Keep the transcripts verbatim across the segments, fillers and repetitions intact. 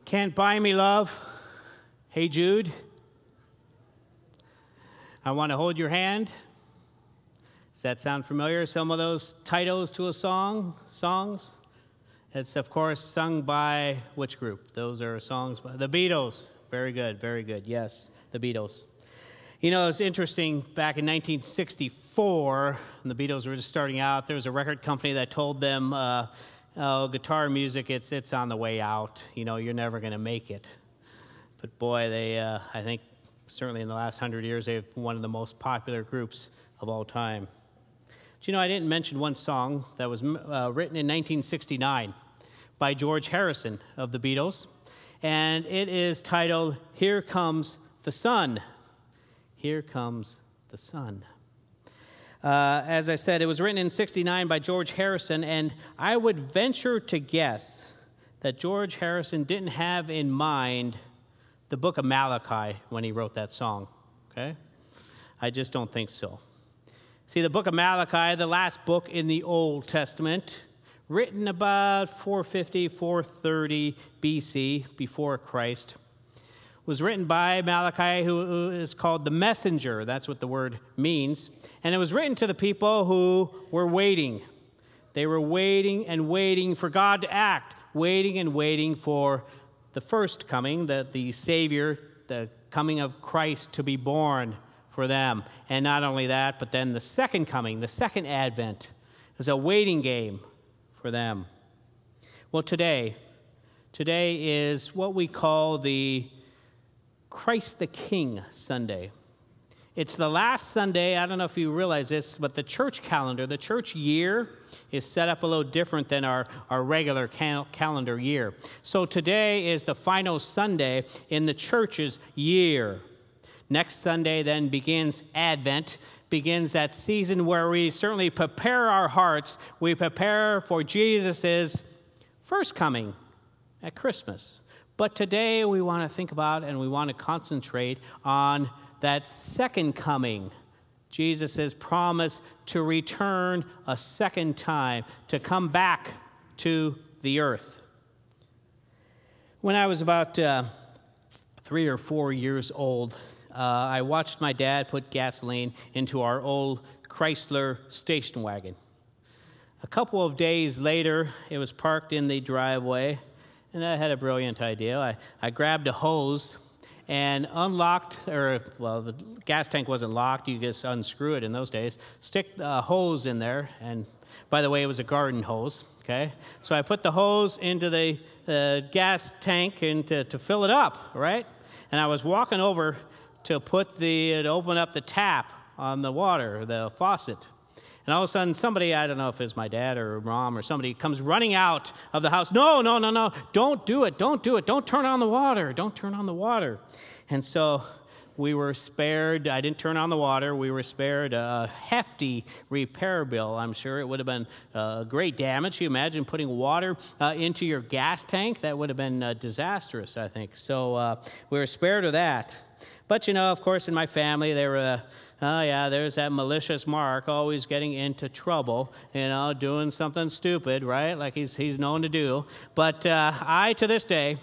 Can't Buy Me Love, Hey Jude, I Want to Hold Your Hand. Does that sound familiar? Some of those titles to a song, songs. It's, of course, sung by which group? Those are songs by the Beatles. Very good, very good. Yes, the Beatles. You know, it's interesting, back in nineteen sixty-four, when the Beatles were just starting out, there was a record company that told them, uh, oh, guitar music, it's it's on the way out. You know, you're never going to make it. But boy, they, uh, I think, certainly in the last hundred years, they've been one of the most popular groups of all time. But you know, I didn't mention one song that was uh, written in nineteen sixty-nine by George Harrison of the Beatles, and it is titled, Here Comes the Sun. Here Comes the Sun. Uh, as I said, it was written in sixty-nine by George Harrison, and I would venture to guess that George Harrison didn't have in mind the book of Malachi when he wrote that song, okay? I just don't think so. See, the book of Malachi, the last book in the Old Testament, written about four fifty, four thirty B C, before Christ, was written by Malachi, who is called the messenger. That's what the word means. And it was written to the people who were waiting. They were waiting and waiting for God to act, waiting and waiting for the first coming, the, the Savior, the coming of Christ to be born for them. And not only that, but then the second coming, the second advent, is a waiting game for them. Well, today, today is what we call the Christ the King Sunday. It's the last Sunday, I don't know if you realize this, but the church calendar, the church year, is set up a little different than our, our regular cal- calendar year. So today is the final Sunday in the church's year. Next Sunday then begins Advent, begins that season where we certainly prepare our hearts. We prepare for Jesus' first coming at Christmas. But today we want to think about and we want to concentrate on that second coming. Jesus' promise to return a second time, to come back to the earth. When I was about uh, three or four years old, uh, I watched my dad put gasoline into our old Chrysler station wagon. A couple of days later, it was parked in the driveway, and I had a brilliant idea. I, I grabbed a hose and unlocked, or, well, the gas tank wasn't locked. You just unscrew it in those days. Stick a hose in there, and by the way, it was a garden hose, okay? So I put the hose into the uh, gas tank and to, to fill it up, right? And I was walking over to put the, to open up the tap on the water, the faucet. And all of a sudden, somebody, I don't know if it's my dad or mom or somebody, comes running out of the house. No, no, no, no, don't do it, don't do it. Don't turn on the water, don't turn on the water. And so we were spared, I didn't turn on the water, we were spared a hefty repair bill. I'm sure it would have been uh, great damage. You imagine putting water uh, into your gas tank? That would have been uh, disastrous, I think. So uh, we were spared of that. But, you know, of course, in my family, they were, uh, oh, yeah, there's that malicious Mark always getting into trouble, you know, doing something stupid, right, like he's, he's known to do. But uh, I, to this day,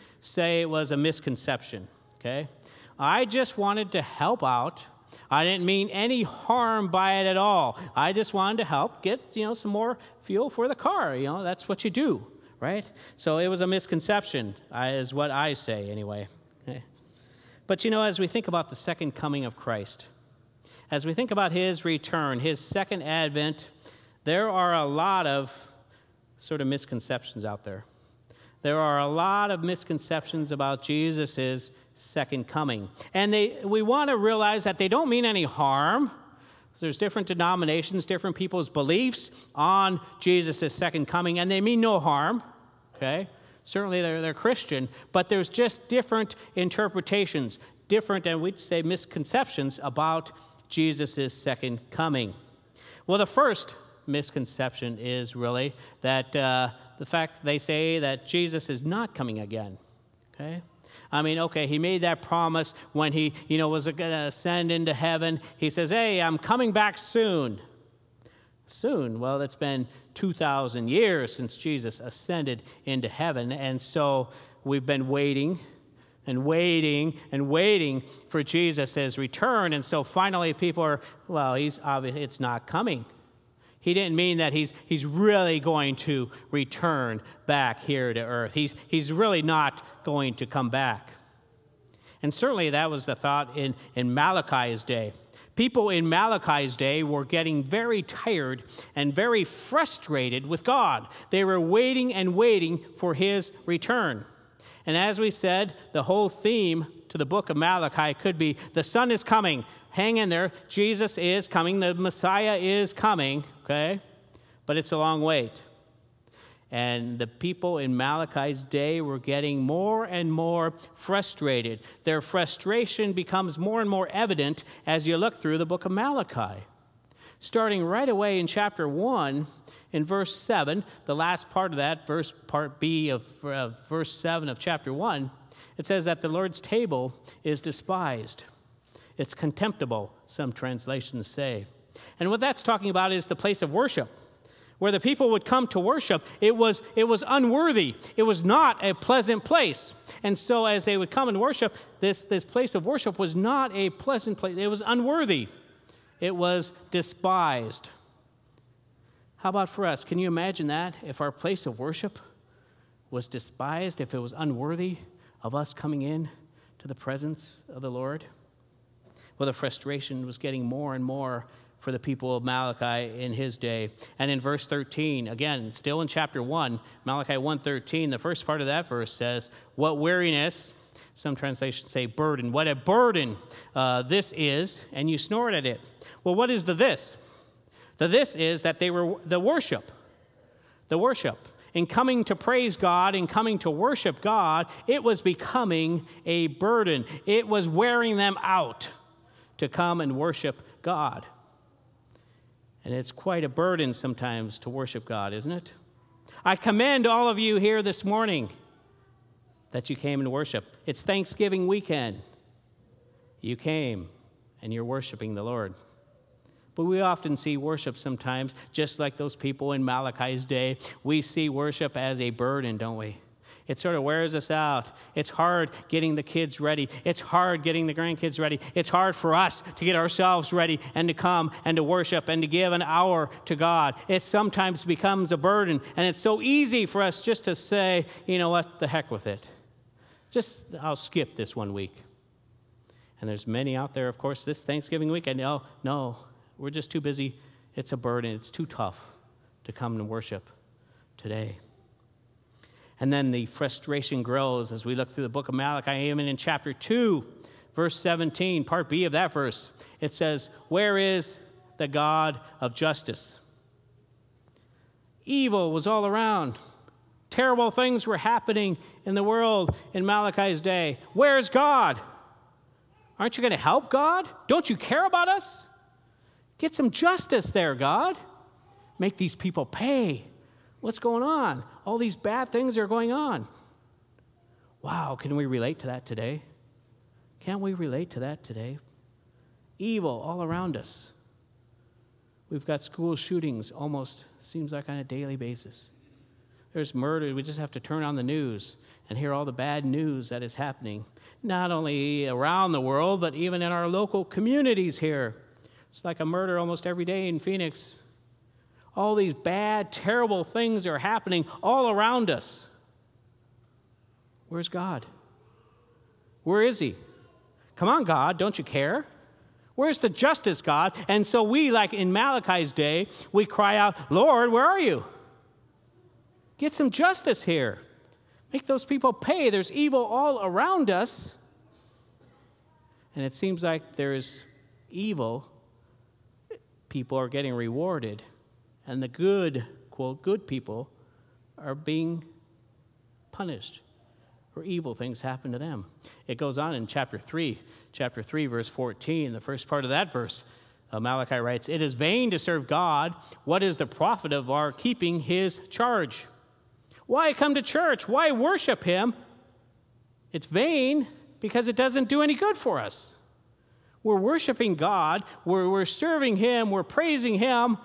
say it was a misconception, okay? I just wanted to help out. I didn't mean any harm by it at all. I just wanted to help get, you know, some more fuel for the car. You know, that's what you do, right? So it was a misconception, uh, is what I say anyway. Okay? But, you know, as we think about the second coming of Christ, as we think about his return, his second advent, there are a lot of sort of misconceptions out there. There are a lot of misconceptions about Jesus' second coming. And they, we want to realize that they don't mean any harm. There's different denominations, different people's beliefs on Jesus' second coming, and they mean no harm, okay? Certainly they're, they're Christian, but there's just different interpretations, different, and we'd say misconceptions about Jesus' second coming. Well, the first misconception is really that uh, the fact they say that Jesus is not coming again, okay? I mean, okay, he made that promise when he, you know, was going to ascend into heaven. He says, hey, I'm coming back soon. soon. Well, it's been two thousand years since Jesus ascended into heaven, and so we've been waiting and waiting and waiting for Jesus' return, and so finally people are, well, he's obviously, it's not coming. He didn't mean that he's he's really going to return back here to earth. He's he's really not going to come back. And certainly that was the thought in, in Malachi's day. People in Malachi's day were getting very tired and very frustrated with God. They were waiting and waiting for his return. And as we said, the whole theme to the book of Malachi could be, the Son is coming. Hang in there. Jesus is coming. The Messiah is coming. Okay? But it's a long wait. And the people in Malachi's day were getting more and more frustrated. Their frustration becomes more and more evident as you look through the book of Malachi. Starting right away in chapter one, in verse seven, the last part of that, verse part B of uh, verse seven of chapter one, it says that the Lord's table is despised. It's contemptible, some translations say. And what that's talking about is the place of worship. Where the people would come to worship, it was, it was unworthy. It was not a pleasant place. And so as they would come and worship, this, this place of worship was not a pleasant place. It was unworthy. It was despised. How about for us? Can you imagine that? If our place of worship was despised, if it was unworthy of us coming in to the presence of the Lord? Well, the frustration was getting more and more for the people of Malachi in his day. And in verse thirteen, again, still in chapter one, Malachi one thirteen, the first part of that verse says, what weariness, some translations say burden, what a burden uh, this is, and you snort at it. Well, what is the this? The this is that they were the worship. The worship. In coming to praise God, in coming to worship God, it was becoming a burden. It was wearing them out to come and worship God. And it's quite a burden sometimes to worship God, isn't it? I commend all of you here this morning that you came and worship. It's Thanksgiving weekend. You came and you're worshiping the Lord. But we often see worship sometimes, just like those people in Malachi's day. We see worship as a burden, don't we? It sort of wears us out. It's hard getting the kids ready. It's hard getting the grandkids ready. It's hard for us to get ourselves ready and to come and to worship and to give an hour to God. It sometimes becomes a burden, and it's so easy for us just to say, you know what, the heck with it. Just, I'll skip this one week. And there's many out there, of course, this Thanksgiving weekend. No, no, we're just too busy. It's a burden. It's too tough to come and worship today. And then the frustration grows as we look through the book of Malachi. Even in chapter two, verse seventeen, part B of that verse, it says, where is the God of justice? Evil was all around. Terrible things were happening in the world in Malachi's day. Where's God? Aren't you going to help God? Don't you care about us? Get some justice there, God. Make these people pay. What's going on? All these bad things are going on. Wow, can we relate to that today? Can't we relate to that today? Evil all around us. We've got school shootings almost, seems like on a daily basis. There's murder. We just have to turn on the news and hear all the bad news that is happening, not only around the world, but even in our local communities here. It's like a murder almost every day in Phoenix. All these bad, terrible things are happening all around us. Where's God? Where is he? Come on, God, don't you care? Where's the justice, God? And so we, like in Malachi's day, we cry out, Lord, where are you? Get some justice here. Make those people pay. There's evil all around us. And it seems like there's evil. People are getting rewarded. And the good, quote, good people are being punished, or evil things happen to them. It goes on in chapter three, chapter three, verse fourteen, the first part of that verse. Uh, Malachi writes, it is vain to serve God. What is the profit of our keeping his charge? Why come to church? Why worship him? It's vain because it doesn't do any good for us. We're worshiping God. We're, we're serving him. We're praising him.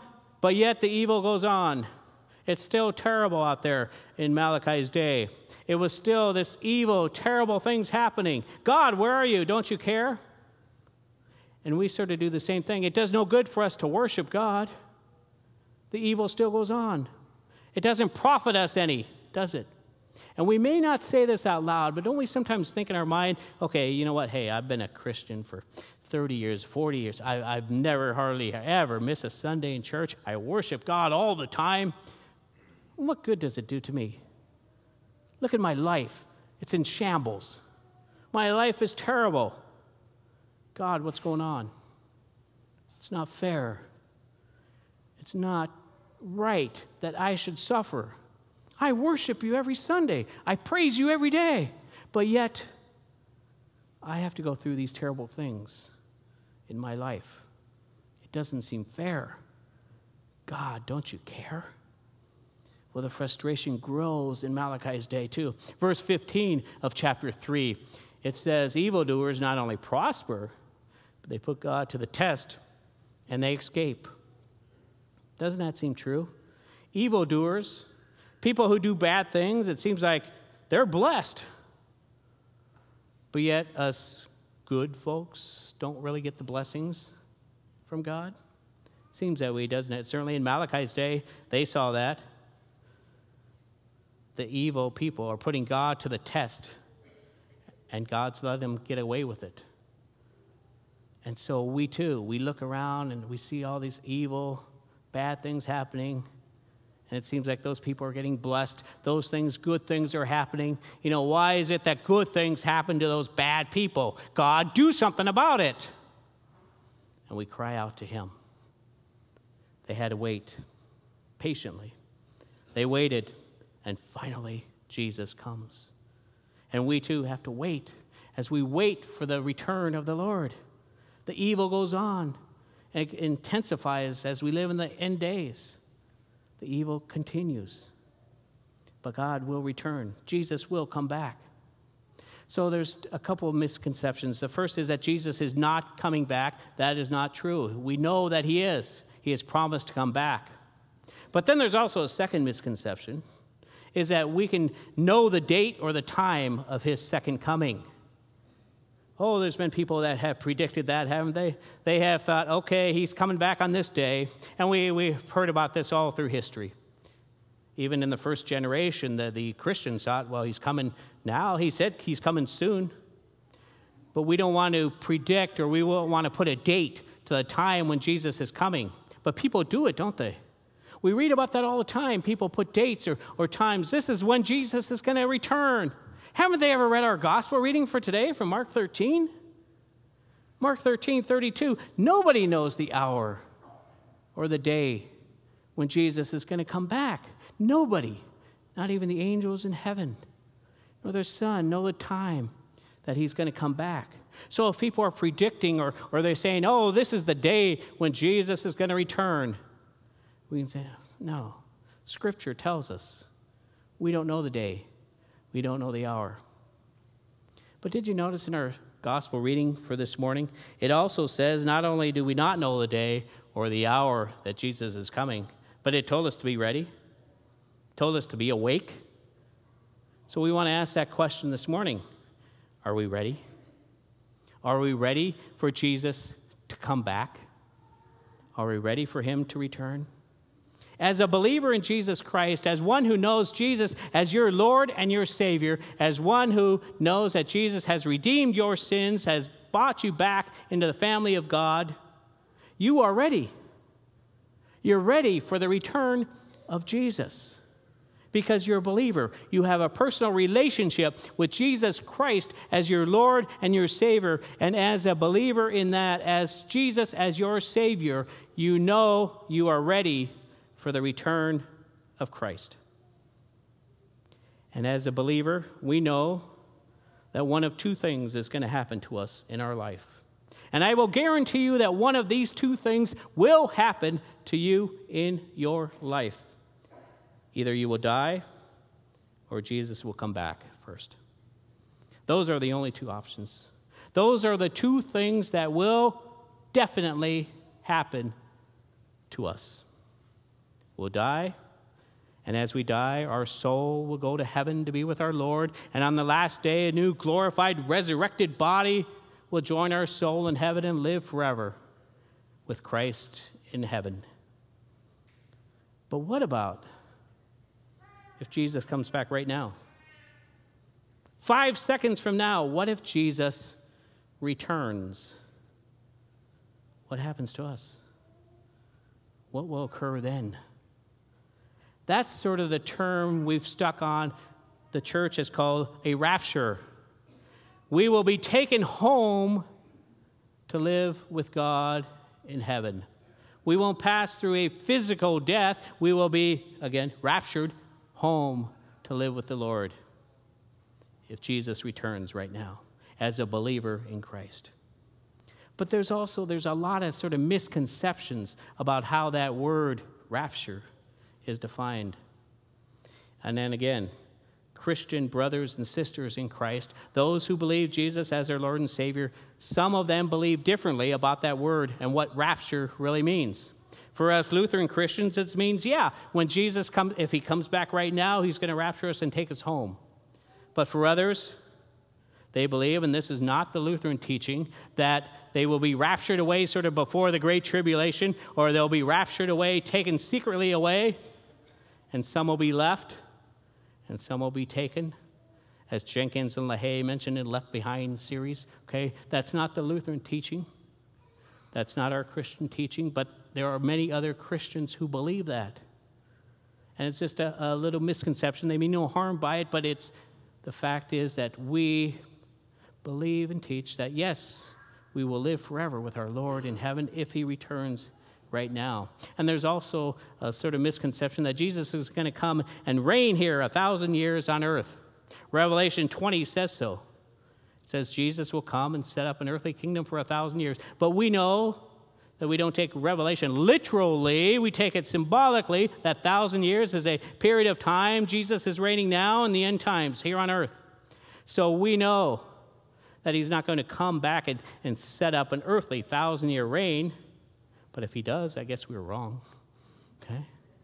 But yet the evil goes on. It's still terrible out there in Malachi's day. It was still this evil, terrible things happening. God, where are you? Don't you care? And we sort of do the same thing. It does no good for us to worship God. The evil still goes on. It doesn't profit us any, does it? And we may not say this out loud, but don't we sometimes think in our mind, okay, you know what? Hey, I've been a Christian for thirty years, forty years. I, I've never hardly ever missed a Sunday in church. I worship God all the time. What good does it do to me? Look at my life. It's in shambles. My life is terrible. God, what's going on? It's not fair. It's not right that I should suffer. I worship you every Sunday. I praise you every day. But yet, I have to go through these terrible things in my life. It doesn't seem fair. God, don't you care? Well, the frustration grows in Malachi's day too. Verse fifteen of chapter three, it says, evildoers not only prosper, but they put God to the test and they escape. Doesn't that seem true? Evildoers, people who do bad things, it seems like they're blessed. But yet us good folks don't really get the blessings from God. Seems that way, doesn't it? Certainly in Malachi's day, they saw that. The evil people are putting God to the test, and God's let them get away with it. And so we too, we look around and we see all these evil, bad things happening, and it seems like those people are getting blessed. Those things, good things are happening. You know, why is it that good things happen to those bad people? God, do something about it. And we cry out to him. They had to wait patiently. They waited. And finally, Jesus comes. And we too have to wait as we wait for the return of the Lord. The evil goes on and it intensifies as we live in the end days. The evil continues. But God will return. Jesus will come back. So there's a couple of misconceptions. The first is that Jesus is not coming back. That is not true. We know that he is. He has promised to come back. But then there's also a second misconception, is that we can know the date or the time of his second coming. Oh, there's been people that have predicted that, haven't they? They have thought, okay, he's coming back on this day. And we, we've heard about this all through history. Even in the first generation, the, the Christians thought, well, he's coming now. He said he's coming soon. But we don't want to predict, or we won't want to put a date to the time when Jesus is coming. But people do it, don't they? We read about that all the time. People put dates or, or times. This is when Jesus is going to return. Haven't they ever read our gospel reading for today from Mark thirteen? Mark thirteen, thirty-two. Nobody knows the hour or the day when Jesus is going to come back. Nobody, not even the angels in heaven, nor their son, know the time that he's going to come back. So if people are predicting or, or they're saying, oh, this is the day when Jesus is going to return, we can say, no. Scripture tells us we don't know the day. We don't know the hour. But did you notice in our gospel reading for this morning, it also says not only do we not know the day or the hour that Jesus is coming, but it told us to be ready, told us to be awake. So we want to ask that question this morning. Are we ready? Are we ready for Jesus to come back? Are we ready for him to return? As a believer in Jesus Christ, as one who knows Jesus as your Lord and your Savior, as one who knows that Jesus has redeemed your sins, has brought you back into the family of God, you are ready. You're ready for the return of Jesus because you're a believer. You have a personal relationship with Jesus Christ as your Lord and your Savior. And as a believer in that, as Jesus as your Savior, you know you are ready for the return of Christ. And as a believer, we know that one of two things is going to happen to us in our life. And I will guarantee you that one of these two things will happen to you in your life. Either you will die or Jesus will come back first. Those are the only two options. Those are the two things that will definitely happen to us. we'll die. And as we die, our soul will go to heaven to be with our Lord. And on the last day, a new glorified, resurrected body will join our soul in heaven and live forever with Christ in heaven. But what about if Jesus comes back right now? Five seconds from now, what if Jesus returns? What happens to us? What will occur then? That's sort of the term we've stuck on. The church has called a rapture. We will be taken home to live with God in heaven. We won't pass through a physical death. We will be, again, raptured home to live with the Lord if Jesus returns right now as a believer in Christ. But there's also, there's a lot of sort of misconceptions about how that word rapture is defined. And then again, Christian brothers and sisters in Christ, those who believe Jesus as their Lord and Savior, some of them believe differently about that word and what rapture really means. For us Lutheran Christians, it means, yeah, when Jesus comes, if he comes back right now, he's going to rapture us and take us home. But for others, they believe, and this is not the Lutheran teaching, that they will be raptured away sort of before the Great Tribulation, or they'll be raptured away, taken secretly away, and some will be left, and some will be taken, as Jenkins and LaHaye mentioned in Left Behind series. Okay, that's not the Lutheran teaching. That's not our Christian teaching, but there are many other Christians who believe that. And it's just a, a little misconception. They mean no harm by it, but it's the fact is that we believe and teach that, yes, we will live forever with our Lord in heaven if he returns right now. And there's also a sort of misconception that Jesus is going to come and reign here a thousand years on earth. Revelation twenty says so. It says Jesus will come and set up an earthly kingdom for a thousand years. But we know that we don't take Revelation literally. We take it symbolically. That thousand years is a period of time. Jesus is reigning now in the end times here on earth. So we know that he's not going to come back and, and set up an earthly thousand-year reign. But if he does, I guess we were wrong. Okay?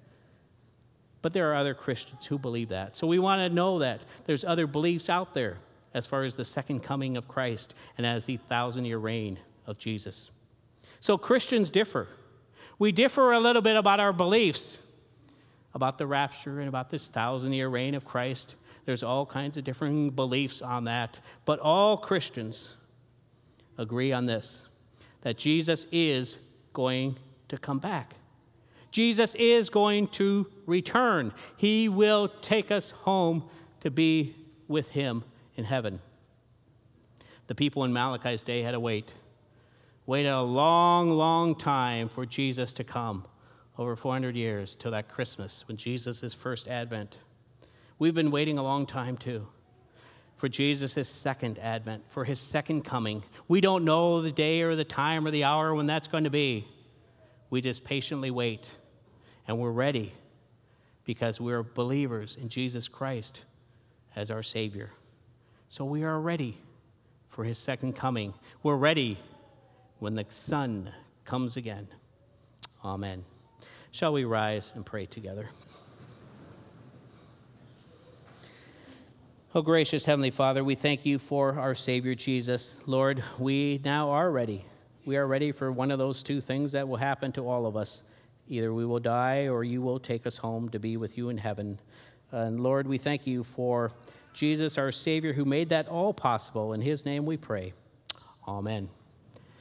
But there are other Christians who believe that. So we want to know that there's other beliefs out there as far as the second coming of Christ and as the thousand-year reign of Jesus. So Christians differ. We differ a little bit about our beliefs, about the rapture and about this thousand-year reign of Christ. There's all kinds of different beliefs on that. But all Christians agree on this, that Jesus is going to come back. Jesus is going to return. He will take us home to be with him in heaven. The people in Malachi's day had to wait. Waited a long, long time for Jesus to come, over four hundred years, till that Christmas when Jesus' first advent. We've been waiting a long time too for Jesus' second advent, for his second coming. We don't know the day or the time or the hour when that's going to be. We just patiently wait, and we're ready because we're believers in Jesus Christ as our Savior. So we are ready for his second coming. We're ready when the Son comes again. Amen. Shall we rise and pray together? Oh, gracious Heavenly Father, we thank you for our Savior Jesus. Lord, we now are ready. We are ready for one of those two things that will happen to all of us. Either we will die or you will take us home to be with you in heaven. And Lord, we thank you for Jesus, our Savior, who made that all possible. In his name we pray. Amen.